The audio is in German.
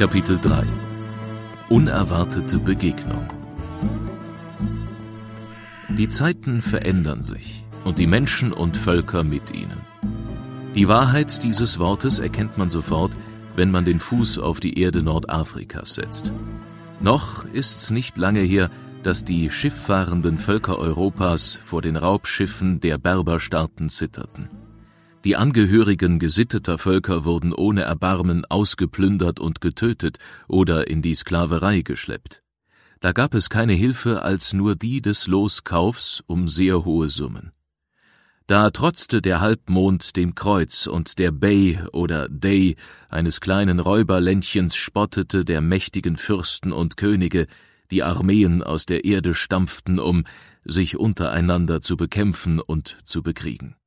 Kapitel 3 Unerwartete Begegnung. Die Zeiten verändern sich und die Menschen und Völker mit ihnen. Die Wahrheit dieses Wortes erkennt man sofort, wenn man den Fuß auf die Erde Nordafrikas setzt. Noch ist's nicht lange her, dass die schifffahrenden Völker Europas vor den Raubschiffen der Berberstaaten zitterten. Die Angehörigen gesitteter Völker wurden ohne Erbarmen ausgeplündert und getötet oder in die Sklaverei geschleppt. Da gab es keine Hilfe als nur die des Loskaufs um sehr hohe Summen. Da trotzte der Halbmond dem Kreuz und der Bey oder Dey eines kleinen Räuberländchens spottete der mächtigen Fürsten und Könige, die Armeen aus der Erde stampften, um sich untereinander zu bekämpfen und zu bekriegen.